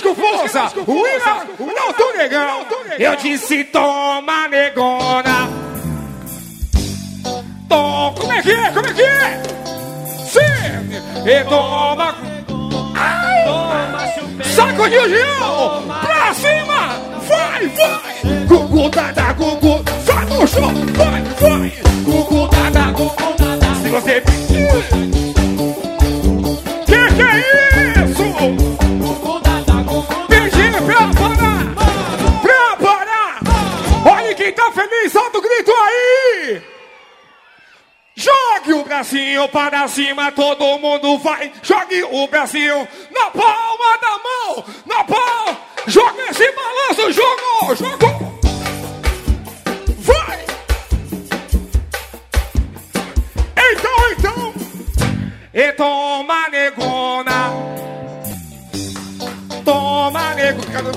com força. William, não tô negão. Eu disse toma, negona. Como é que é? Como é que é? Sim! E toma. Ai! Sacudinho o Gião! Pra cima! Vai, vai! Gugu, dada, gugu! Só no chão! Vai, vai! Gugu, dada, gugu! Se você pedir! Que é isso? Gugu, dada, gugu! Pedir pra parar! Pra parar! Olha quem tá feliz! Solta o grito aí! Jogue o bracinho para cima, todo mundo vai. Jogue o bracinho na palma da mão, na palma. Joga esse balanço, jogou, jogou. Vai. Então. E toma, negona. Toma, negona.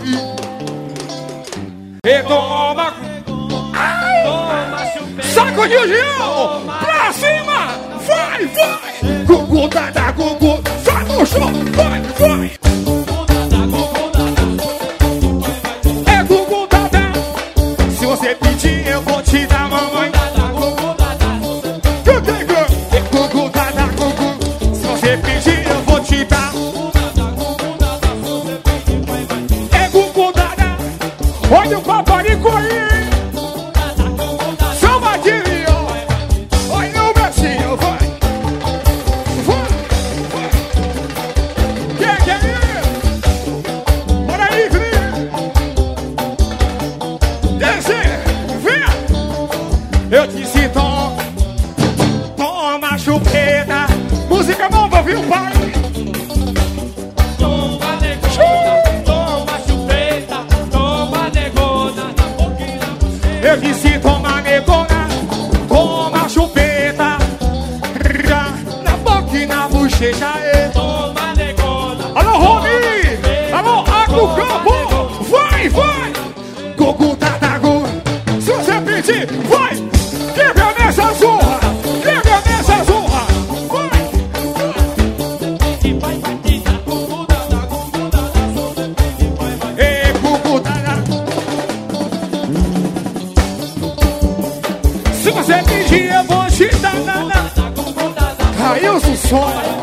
E toma. Ai. Sacode o Gião. Pra cima. Vai, vai. Gugu, dada, gugu. Só no chão. Vai, vai. É Gugu, dada. Se você pedir, eu vou te dar, mamãe. É Gugu, dada, gugu. Se você pedir, eu vou te dar. É Gugu, dada. Olha o paparico aí. Eu disse toma chupeta. Música nova, viu, pai? Toma negona, toma chupeta. Toma negona, na boca e na buceta. Eu disse toma negona, toma chupeta. Na boca e na bochecha. Toma negona. Alô, Rony! Alô, Agro Campo! Vai, vai! Gugu, dada, gugu. Se você pedir, vai! Nessa zorra! Pega nessa zorra! Vai! E vai, batida, Gugu, dada, Gugu, dada. Ei, Gugu, dada! Se você pedir, eu vou te dar, dada. Caiu o som!